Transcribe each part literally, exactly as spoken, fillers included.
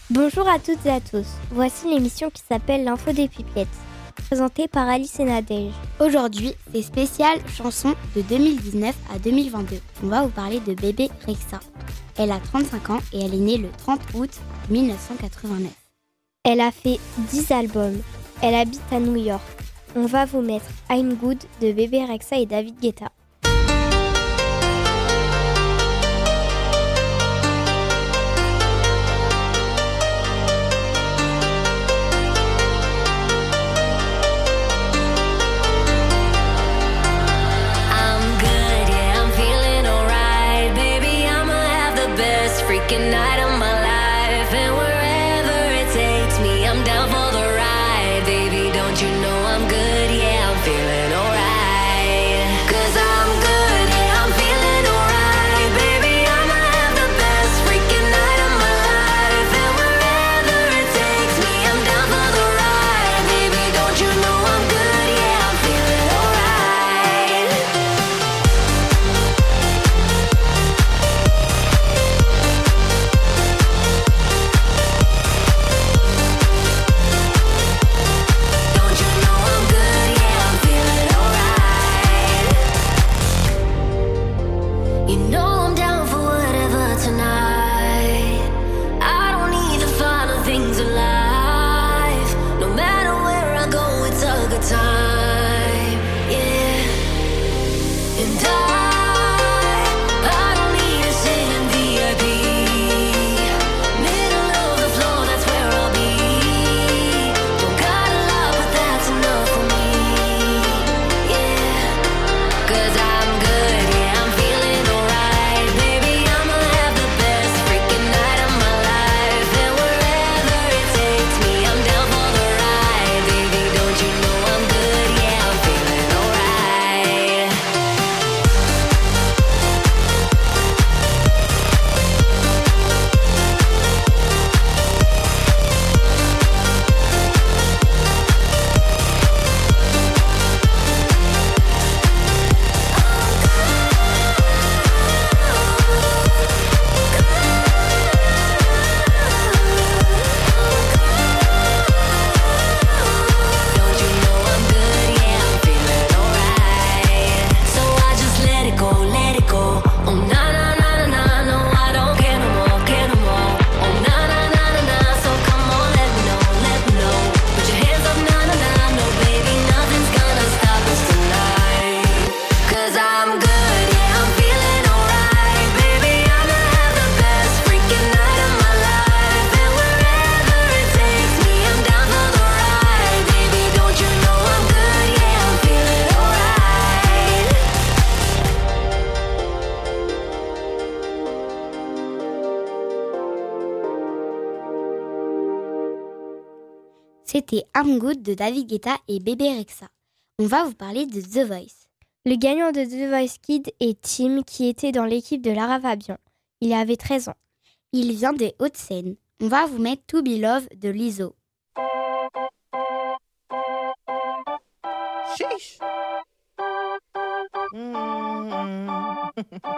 Bonjour à toutes et à tous, voici l'émission qui s'appelle l'Info des Pipelettes, présentée par Alice et Nadège. Aujourd'hui, c'est spécial chanson de deux mille dix-neuf à deux mille vingt-deux. On va vous parler de bébé Rexha. Elle a trente-cinq ans et elle est née le trente août dix-neuf cent quatre-vingt-neuf. Elle a fait dix albums, elle habite à New York. On va vous mettre I'm Good de bébé Rexha et David Guetta. Freaking night of my life, and wherever it takes me, I'm down for the ride. Baby, don't you know I'm good? Yeah, I'm feeling alright. Cause I'm good, yeah, I'm feeling alright. Baby, I'ma have the best freaking night of my life, and wherever it takes me, I'm down for the ride. Baby, don't you know I'm good? Yeah, I'm feeling alright. C'était I'm Good de David Guetta et bébé Rexha. On va vous parler de The Voice. Le gagnant de The Voice Kids est Tim, qui était dans l'équipe de Lara Fabian. Il avait treize ans. Il vient des Hauts-de-Seine. On va vous mettre To Be Love de Lizzo. Sheesh. Mm.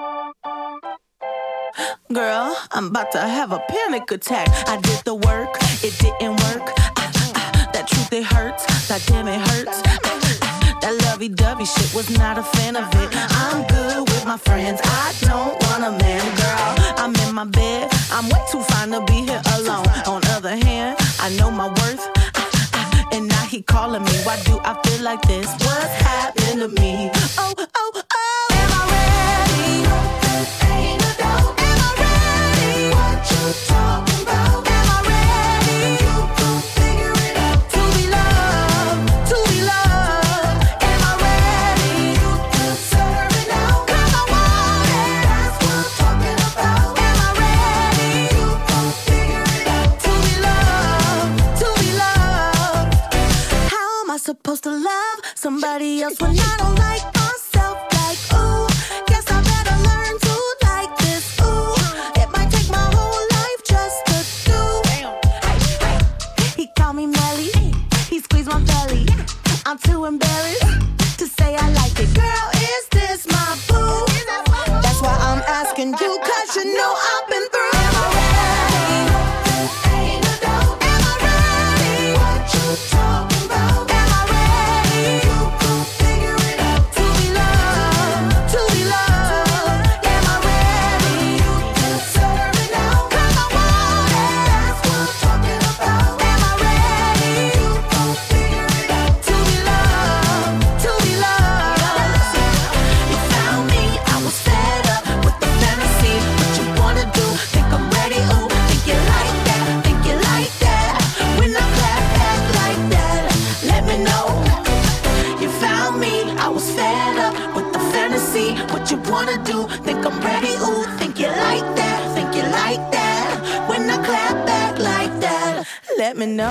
Girl, I'm about to have a panic attack. I did the work, it didn't work. Ah, ah, that truth, it hurts. That damn, it hurts. Ah, that lovey-dovey shit, was not a fan of it. I'm good with my friends, I don't want a man. Girl, I'm in my bed, I'm way too fine to be here alone. On the other hand, I know my worth. Ah, ah, and now he calling me. Why do I feel like this? What's happened to me? Oh, oh, oh. Am I ready? Ain't no doubt. Am I ready? What you talking about? Am I ready? You gon' figure it out. To be loved, to be loved. Am I ready? You deserve it now. 'Cause I want it. That's what I'm talking about. Am I ready? You gon' figure it out. To be loved, to be loved. How am I supposed to love somebody else when I don't like myself? Like, ooh, guess I better learn to like this. Ooh, it might take my whole life just to do. He called me Melly, he squeezed my belly. I'm too embarrassed to say I like it. Girl, is this my boo? That's why I'm asking you, 'cause you know I've been through. Am I ready? let me know.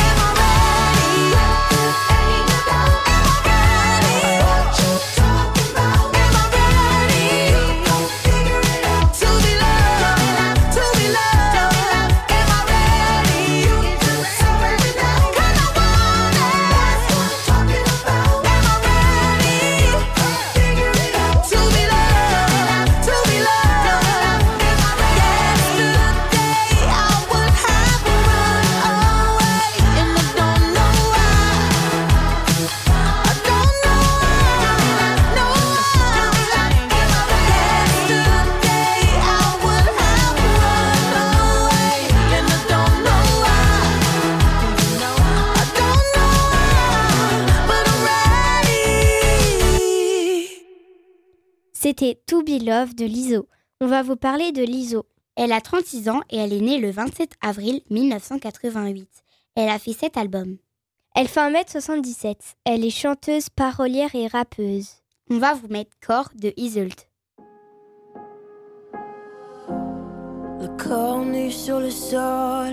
C'était To Be Love de Lizzo. On va vous parler de Lizzo. Elle a trente-six ans et elle est née le vingt-sept avril mille neuf cent quatre-vingt-huit. Elle a fait sept albums. Elle fait un mètre soixante-dix-sept. Elle est chanteuse, parolière et rappeuse. On va vous mettre Corps de Iseult. Le corps nu sur le sol.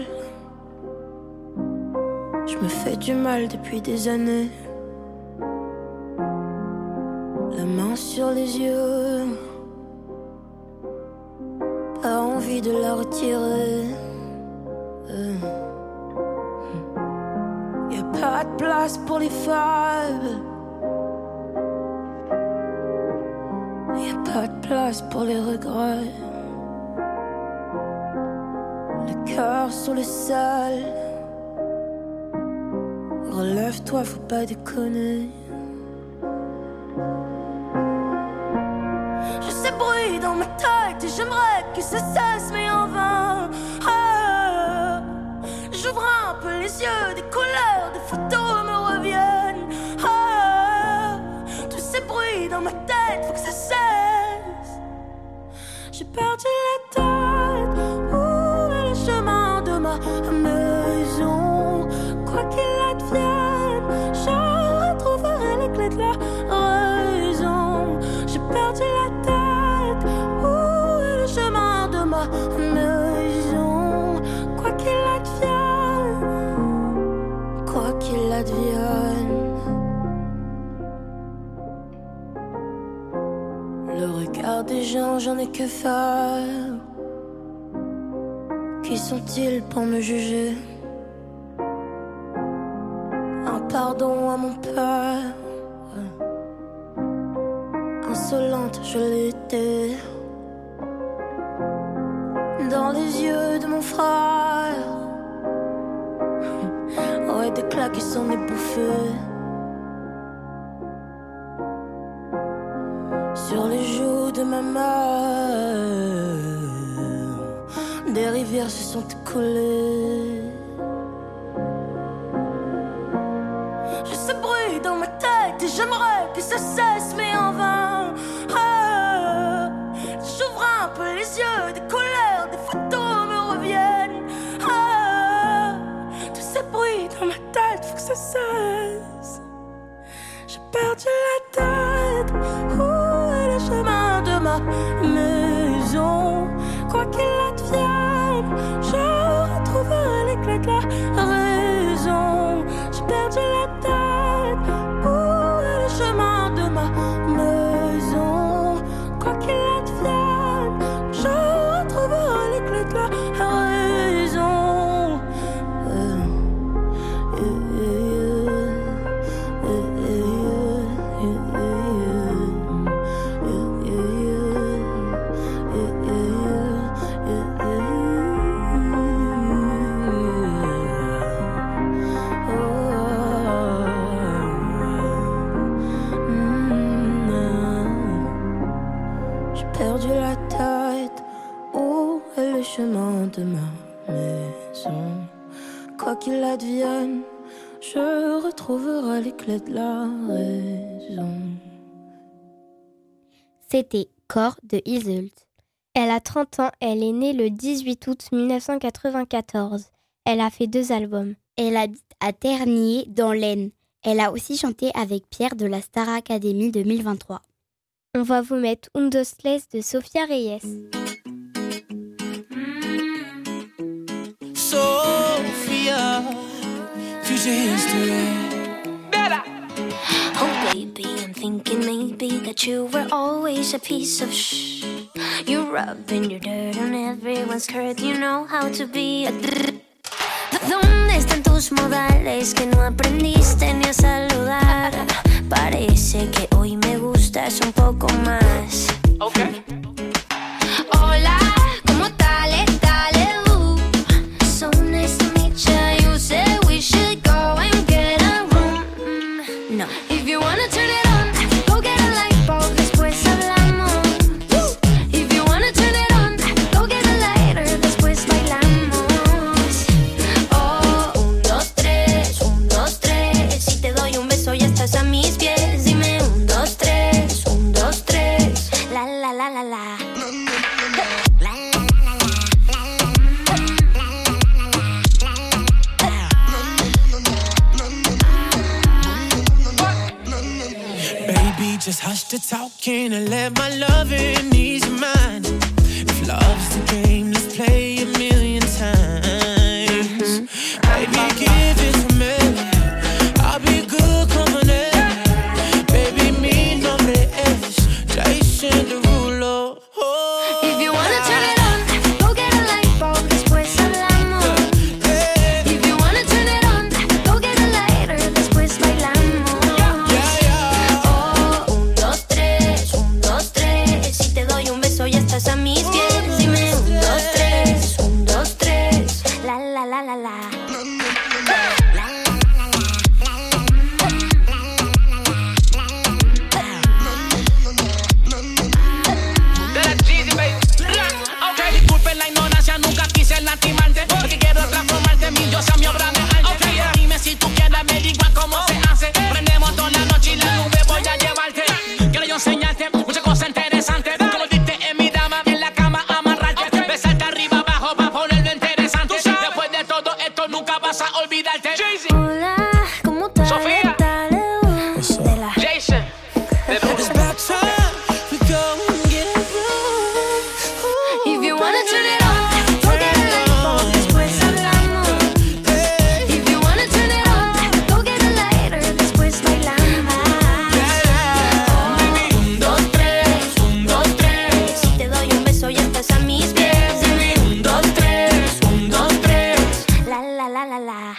Je me fais du mal depuis des années. La main sur les yeux. Pas envie de la retirer. euh. Y'a pas de place pour les fables. Y'a pas de place pour les regrets. Le cœur sur le sol. Relève-toi, faut pas déconner. Je sais bruit dans ma tête et j'aimerais que ça cesse mais en vain. Ah, j'ouvre un peu les yeux, des couleurs, des photos me reviennent. Ah, tous ces bruits dans ma tête, faut que ça cesse. J'ai perdu la tête. Où est le chemin de ma maison? Quoi qu'il advienne, je retrouverai les clés de la raison. J'ai perdu la tête. Où est le chemin de ma maison? Quoi qu'il advienne, quoi qu'il advienne. Le regard des gens, j'en ai que faire. Qui sont-ils pour me juger? Un pardon à mon père. Insolente, je l'étais. Dans les yeux de mon frère. Ouais, des claques qui s'en est bouffé. Sur les joues de ma mère, des rivières se sont écoulées. Je sais bruit dans ma tête et j'aimerais que ça cesse mais en vain. Ah, j'ouvre un peu les yeux, des couleurs, des photos me reviennent. Ah, tous ces bruits dans ma tête, faut que ça cesse. J'ai perdu la tête. Où est le chemin de ma maison? Quoi qu'il advienne, je retrouverai les clés de la raison. J'ai perdu la tête. Où est le chemin de ma maison? Quoi qu'il advienne, je retrouverai les clés de la raison. Euh, euh, euh, euh, euh, euh, perdu la tête. Où est le chemin de ma maison? Quoi qu'il advienne, je retrouverai les clés de la raison. C'était Corps de Iseult. Elle a trente ans, elle est née le dix-huit août mille neuf cent quatre-vingt-quatorze. Elle a fait deux albums. Elle habite à Ternier, dans l'Aisne. Elle a aussi chanté avec Pierre de la Star Academy deux mille vingt-trois. On va vous mettre Un Dos Tres de Sofía Reyes. Sofía, history. Oh baby, I'm thinking maybe that you were always a piece of shh. You're rubbing your dirt on everyone's skirt. You know how to be a drrr. ¿Dónde están tus modales que no aprendiste ni a saludar? Parece que hoy me gustas un poco más. Okay. Hola, ¿cómo tal? Dale, uh. So nice to meet you. You said we should go and get a room. Mm, no. If you wanna turn it on, go get a light bulb. Después hablamos. If you wanna turn it on, go get a lighter. Después bailamos. Oh, un, dos, tres, un, dos, tres. Si te doy un beso ya estás a mis pies. Dime un, dos, tres, un, dos, tres. La la la la la. Baby, just hush the talking and let my loving ease your mind. If love's the game, let's play a million times. Baby, give it to me. I'll be good company. Baby, mi nombre es Jason Derulo. Oh, If you wanna turn it on, go get a light bulb. Después hablamos. If you wanna turn it on, go get a lighter. Después bailamos. yeah, yeah. Oh, un, dos, tres, un, dos, tres. Si te doy un beso ya estás a mis pies. Dime un, dos, tres, un, dos, tres. La la la la la. Ok, disculpen la ignorancia, nunca quise lastimarte. Porque quiero transformarte en mi diosa, mi obra de arte. Okay, dime si tú quieres averiguar cómo se hace. Prendemos toda la noche y la nube voy a llevarte. Quiero yo enseñarte muchas cosas interesantes. Como diste en mi dama, en la cama amarrarte. Besarte arriba abajo para ponerlo interesante. Después de todo esto nunca vas a olvidarte. Hola, ¿cómo tal? Sofía. Dale, uh. De la. Jason, it's about time we go and get a room. If you wanna turn it on, go get a light bulb. Después hablamos. If you wanna turn it on, go get a lighter. Después bailamos. Oh, un, dos, tres, un, dos, tres. Si te doy un beso ya estás a mis pies. Dime un, dos, tres, un, dos, tres. La la la la la.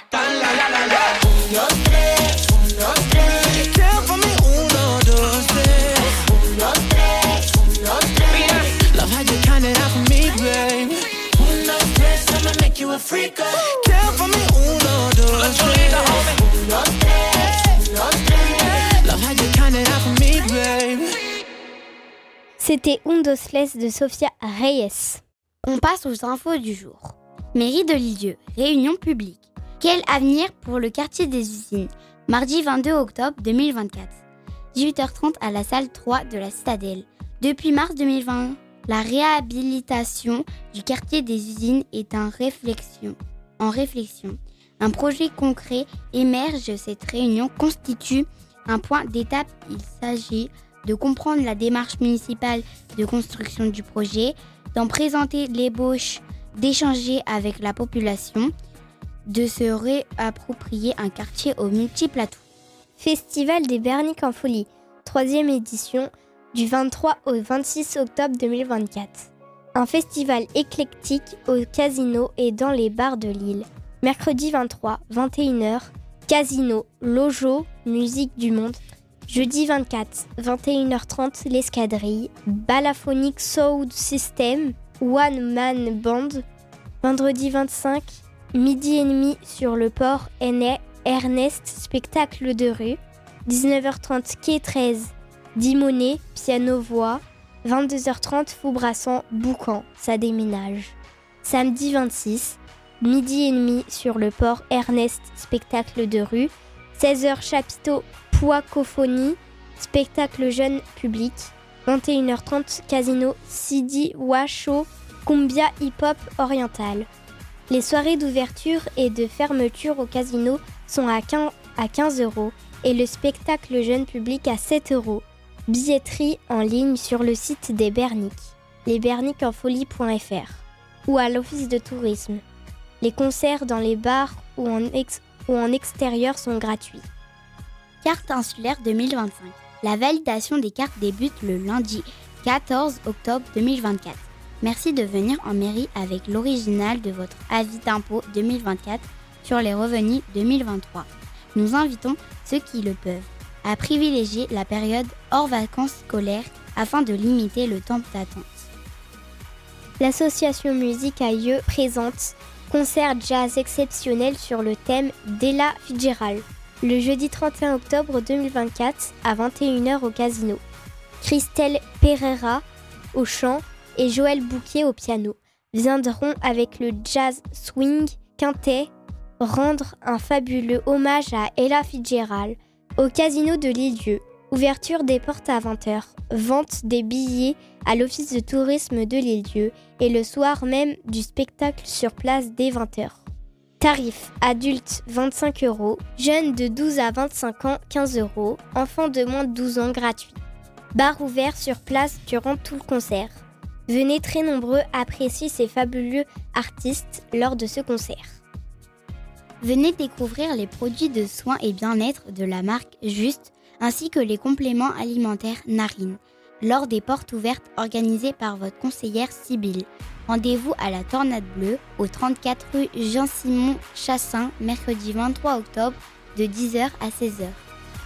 Un, dos, tres, un, dos, tres. Count for me, uno, dos, tres. Un, dos, tres, un, dos, tres. Love how you count it out for me, babe. Uno, tres, I'ma make you a freak. Count for me, uno, dos, tres. Un, dos, tres, un, dos, tres. Love how you count it out for me, babe. C'était Un Dos Tres de Sofia Reyes. On passe aux infos du jour. Mairie de Lisieux, réunion publique. Quel avenir pour le quartier des usines? Mardi vingt-deux octobre deux mille vingt-quatre. dix-huit heures trente à la salle trois de la Citadelle. Depuis mars deux mille vingt, la réhabilitation du quartier des usines est en réflexion. En réflexion. Un projet concret émerge. Cette réunion constitue un point d'étape. Il s'agit de comprendre la démarche municipale de construction du projet, d'en présenter l'ébauche, d'échanger avec la population, de se réapproprier un quartier aux multiples atouts. Festival des Berniques en folie, troisième édition, du vingt-trois au vingt-six octobre deux mille vingt-quatre. Un festival éclectique au casino et dans les bars de Lille. Mercredi vingt-trois, vingt et une heures, casino, lojo, musique du monde. Jeudi vingt-quatre, vingt et une heures trente, l'escadrille, Balaphonic Sound System, One Man Band. Vendredi vingt-cinq, midi et demi sur le port Ernest, spectacle de rue. dix-neuf heures trente, quai treize, Dimonet, piano-voix. vingt-deux heures trente, Foubrassan, Boucan, ça déménage. Samedi vingt-six, midi et demi sur le port Ernest, spectacle de rue. seize heures, chapiteau, Poicophonie, spectacle jeune public. vingt et une heures trente, casino, Sidi Washo, Cumbia hip-hop oriental. Les soirées d'ouverture et de fermeture au casino sont à quinze euros et le spectacle jeune public à sept euros. Billetterie en ligne sur le site des Berniques, lesberniquesenfolie point f r ou à l'office de tourisme. Les concerts dans les bars ou en, ex- ou en extérieur sont gratuits. Carte insulaire deux mille vingt-cinq. La validation des cartes débute le lundi quatorze octobre deux mille vingt-quatre. Merci de venir en mairie avec l'original de votre avis d'impôt deux mille vingt-quatre sur les revenus deux mille vingt-trois. Nous invitons ceux qui le peuvent à privilégier la période hors vacances scolaires afin de limiter le temps d'attente. L'association Musique Aïeux présente concert jazz exceptionnel sur le thème d'Ella Fitzgerald, le jeudi trente et un octobre deux mille vingt-quatre à vingt et une heures au Casino. Christelle Pereira au chant et Joël Bouquet au piano viendront avec le jazz swing quintet rendre un fabuleux hommage à Ella Fitzgerald au Casino de l'Île-Dieu. Ouverture des portes à vingt heures, vente des billets à l'office de tourisme de l'Île-Dieu et le soir même du spectacle sur place dès vingt heures. Tarif adulte vingt-cinq euros, jeunes de douze à vingt-cinq ans quinze euros, enfants de moins de douze ans gratuit. Bar ouvert sur place durant tout le concert. Venez très nombreux apprécier ces fabuleux artistes lors de ce concert. Venez découvrir les produits de soins et bien-être de la marque Juste ainsi que les compléments alimentaires Narine lors des portes ouvertes organisées par votre conseillère Sybille. Rendez-vous à la Tornade Bleue au trente-quatre rue Jean-Simon Chassin, mercredi vingt-trois octobre de dix heures à seize heures.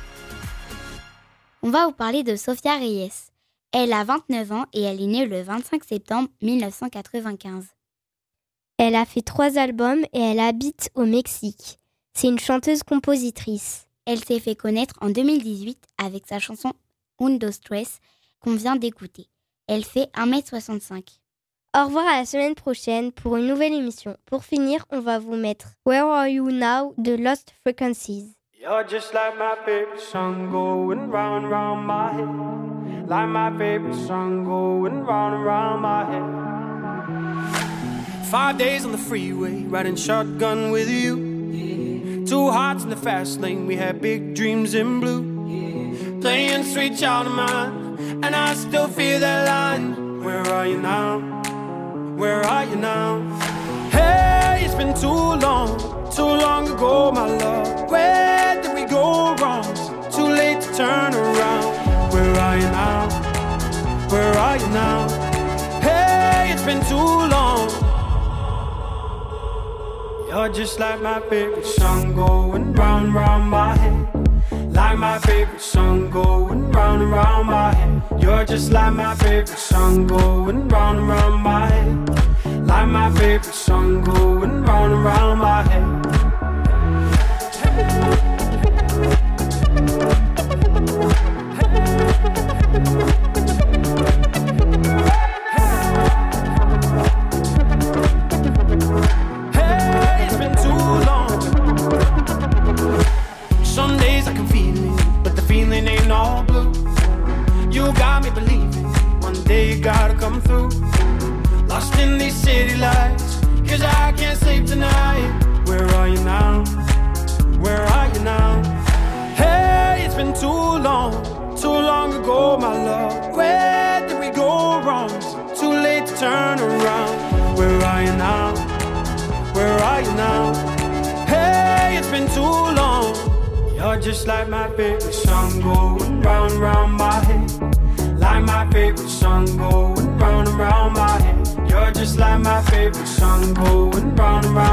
On va vous parler de Sofia Reyes. Elle a vingt-neuf ans et elle est née le vingt-cinq septembre mille neuf cent quatre-vingt-quinze. Elle a fait trois albums et elle habite au Mexique. C'est une chanteuse-compositrice. Elle s'est fait connaître en deux mille dix-huit avec sa chanson Un Dos Tres qu'on vient d'écouter. Elle fait un mètre soixante-cinq. Au revoir à la semaine prochaine pour une nouvelle émission. Pour finir, on va vous mettre Where Are You Now de Lost Frequencies. You're just like my favorite song going round and round my head. Like my favorite song going round and round my head. Five days on the freeway, riding shotgun with you. Two hearts in the fast lane, we had big dreams in blue. Playing sweet child of mine, and I still feel that line. Where are you now? Where are you now? Hey, it's been too long, too long ago, my love. Where did we go wrong? Too late to turn around. Where are you now? Where are you now? Hey, it's been too long. You're just like my favorite song going round and round my head. Like my favorite song going round and round my head. You're just like my favorite song going round and round my head. Like my favorite song going round and round my head. Gotta come through. Lost in these city lights, cause I can't sleep tonight. Where are you now? Where are you now? Hey, it's been too long, too long ago, my love. Where did we go wrong? Too late to turn around. Where are you now? Where are you now? Hey, it's been too long. You're just like my favorite song going round and round my head. Like my favorite song going round and round my head. You're just like my favorite song going round and round.